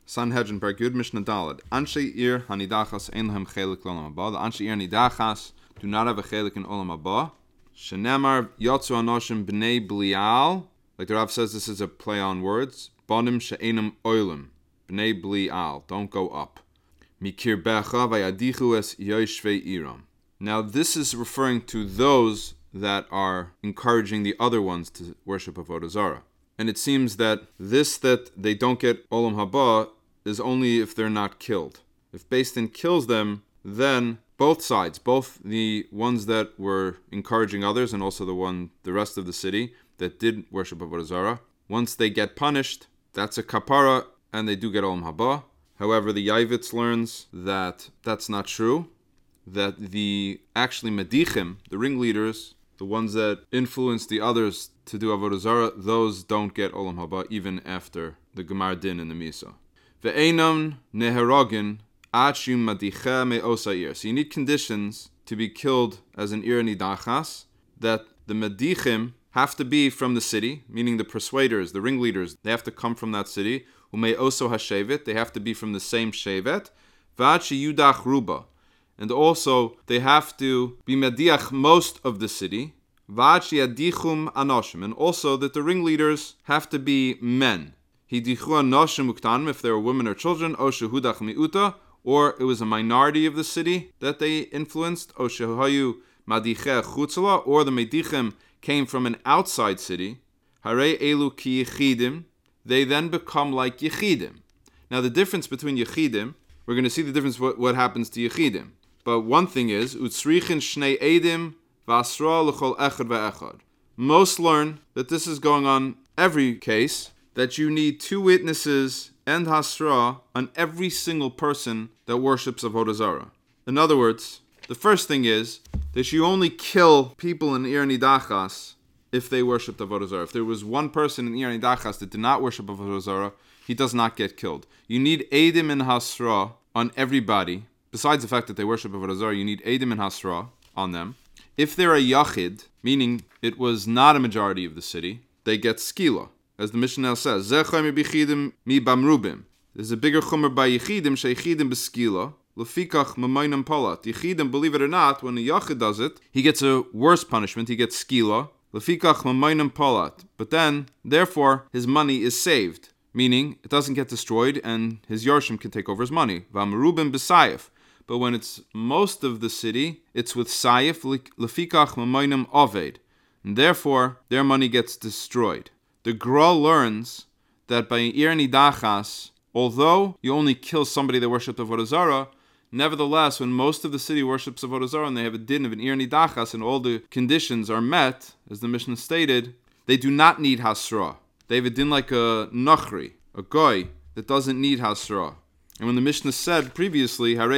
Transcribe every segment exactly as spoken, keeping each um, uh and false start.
Sanhedrin Pargud Mishnah Daled. Anshe Ir Hanidachas Ein Lahem Chelik L'Olam Haba. The Anshe Ir Hanidachas do not have a chelik in Olam Haba. Shenemar Yotzu Anoshim B'nei Blial. Like the Rav says, this is a play on words. Bonim She'enam Oilim. B'nei Blial. Don't go up. Mikir Becha Vayadichu Es Yoshvei Iram. Now this is referring to those that are encouraging the other ones to worship Avodah Zarah. And it seems that this that they don't get Olam Haba is only if they're not killed. If Beis Din kills them, then both sides, both the ones that were encouraging others and also the one, the rest of the city that did worship Avodah Zarah, once they get punished, that's a kapara and they do get Olam Haba. However, the Yavitz learns that that's not true, that the actually Medichim, the ringleaders, the ones that influence the others to do Avodah Zarah, those don't get Olam Haba even after the Gemar Din in the Misa. Ve'enam neherogin achim madicha me'osair. So you need conditions to be killed as an ir nidachas, that the Medichim have to be from the city, meaning the persuaders, the ringleaders, they have to come from that city. Ume'oso hashevet, they have to be from the same shevet. Va'achi yudach ruba. And also, they have to be mediach most of the city. Va'achi adichum anoshim. And also that the ringleaders have to be men. Hidichu anoshim uktanim, if they were women or children. O shehudach miuta, or it was a minority of the city that they influenced. O shehayu madiche chutzala, or the medichim came from an outside city. Harei elu ki yechidim. They then become like yechidim. Now the difference between yechidim, we're going to see the difference what, what happens to yechidim. But one thing is, utzrichin shnei edim v'asra l'chol echad ve'echad. Most learn that this is going on every case, that you need two witnesses and hasra on every single person that worships Avodah Zarah. In other words, the first thing is that you only kill people in Ir Nidachas if they worshipped Avodah Zarah. If there was one person in Ir Nidachas that did not worship Avodah Zarah, he does not get killed. You need edim and hasra on everybody. Besides the fact that they worship Avodah Zarah, you need Edim and Hasra on them. If they're a Yachid, meaning it was not a majority of the city, they get Skila. As the Mishnah says, Zechai mi bichidim mi bamrubim. There's a bigger chumr by Yechidim, shechidim beskila, lefikach mamaynam palat. Yechidim, believe it or not, when a Yachid does it, he gets a worse punishment, he gets Skila, lefikach mamaynam palat. But then, therefore, his money is saved. Meaning, it doesn't get destroyed, and his Yarshim can take over his money. Vamrubim besayif. But when it's most of the city, it's with Saif, Lefikach Mamoinam Oved. And therefore, their money gets destroyed. The Gra learns that by Ir Nidachas, although you only kill somebody that worshipped Avodah Zarah, nevertheless, when most of the city worships Avodah Zarah and they have a din of an Ir Nidachas and all the conditions are met, as the Mishnah stated, they do not need Hasra. They have a din like a Nachri, a Goy, that doesn't need Hasra. And when the Mishnah said previously, that's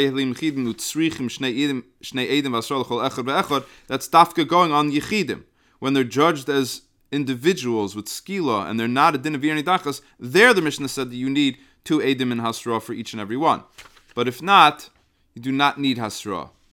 Dafka going on Yechidim. When they're judged as individuals with Skila and they're not a din of Ir Nidachas, there the Mishnah said that you need two Edim and Hasra for each and every one. But if not, you do not need Hasra.